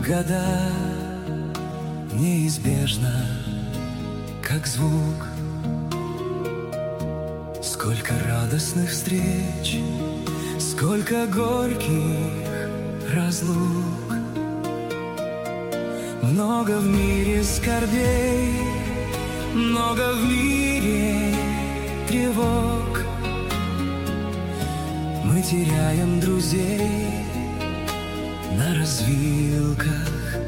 года неизбежно, как звук. Сколько радостных встреч, сколько горьких разлук. Много в мире скорбей, много в мире тревог. Мы теряем друзей на развилках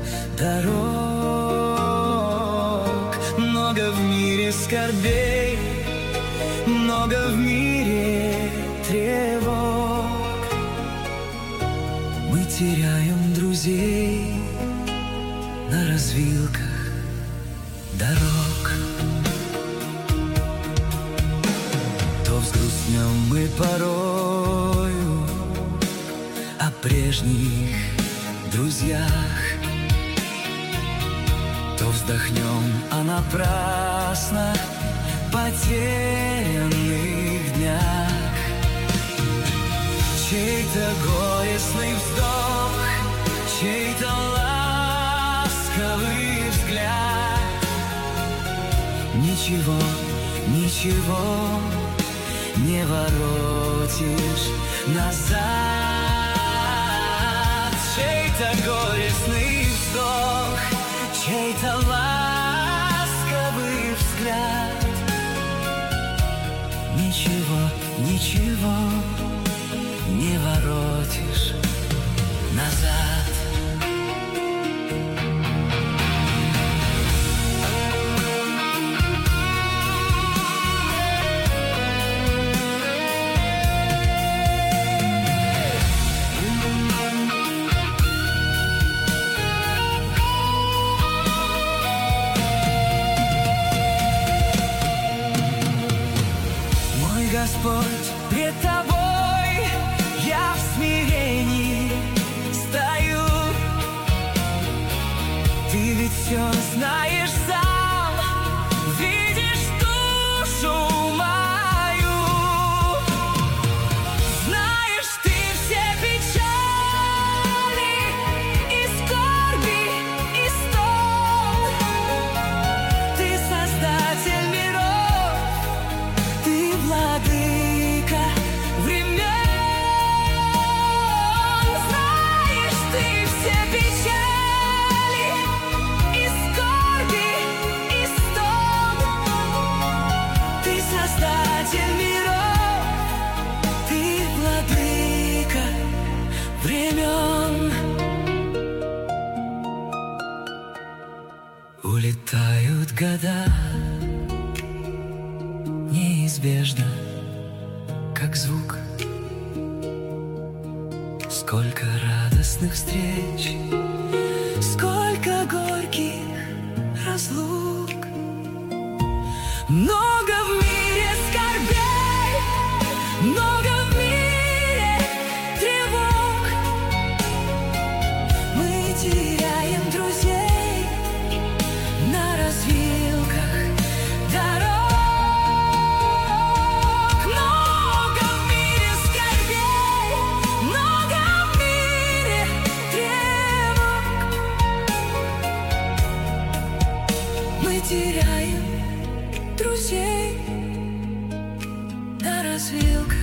дорог. Много в мире скорбей, много в мире тревог. Мы теряем друзей на развилках дорог. То взгрустнем мы порою о прежних друзьях, то вздохнем о напрасно потерянных днях. Чей-то горестный вздох, чей-то ласковый взгляд. Ничего, ничего не воротишь назад. Чей-то горестный вздох, чей-то ласковый взгляд. Ничего, ничего не воротишь назад. Господь, пред Тобой я в смирении стою. Ты ведь все знаешь сам, видишь душу мою. Знаешь Ты все печали и скорби, и стон. Ты создатель миров, Ты владыка времен. Знаешь Ты все печали и скорби, и стон. Ты создатель миров, Ты владыка времен. Улетают года неизбежно, как звук. Сколько радостных встреч, сколько горьких разлук. Много в мире скорбей, много в мире тревог. Мы теряем друзей на развилках дорог. Много в мире скорбей, много в мире тревог. Мы теряем друзей на развилках.